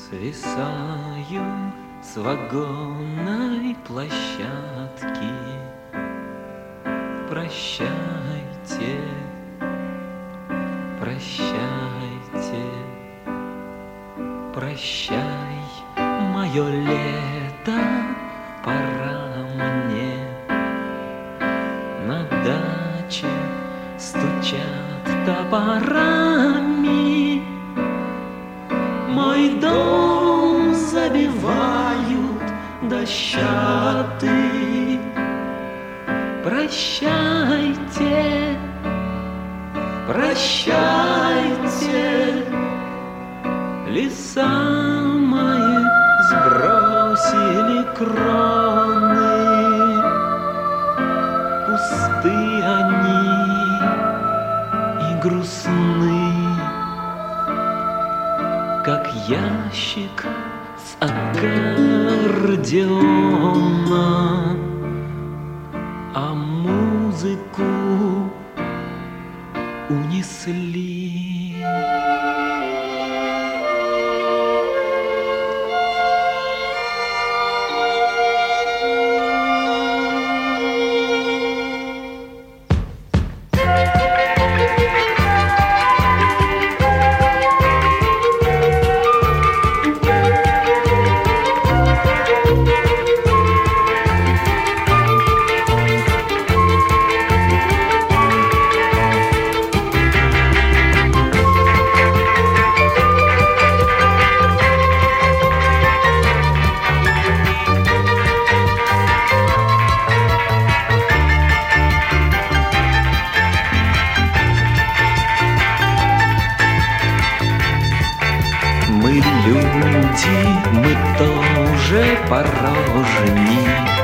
Свисаю с вагонной площадки. Прощайте, прощайте, прощай, мое лето, пора мне. На даче стучат топорами, мой дом забивают дощатый. Прощайте, прощайте, леса мои сбросили кроны. Пусты они и грустны, как ящик с аккордеона, а музыку унесли. Мы люди, мы тоже порожни.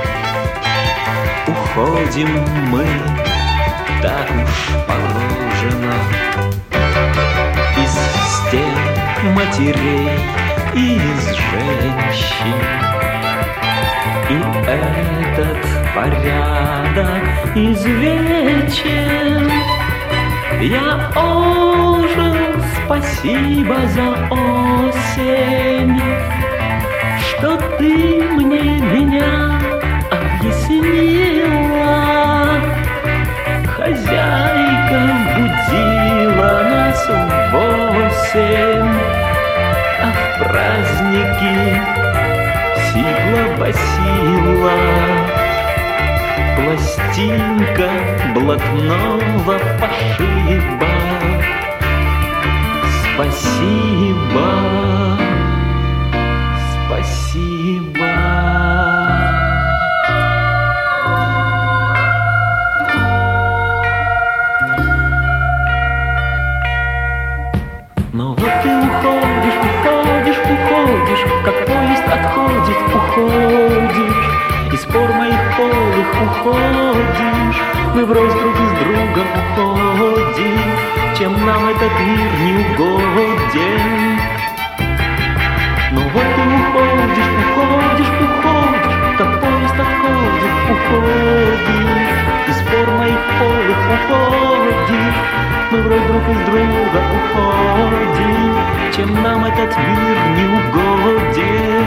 Уходим мы, так уж положено, из стен матерей и из женщин. И этот порядок извечен. Я ожил, спасибо за осень, что ты мне меня объяснила. Хозяйка будила нас в 8, а в праздники сила-басила. Пластинка блатного пошиба. Спасибо, спасибо. Но вот ты уходишь, уходишь, уходишь, как поезд отходит, уходишь. Из пор моих полых уходишь, мы врозь друг из друга уходим. Чем нам этот мир не угоден? Но вот ты уходишь, уходишь, уходишь, как поезд отходит, уходишь. Из пор моих полых уходишь, мы врозь друг из друга уходим. Чем нам этот мир не угоден?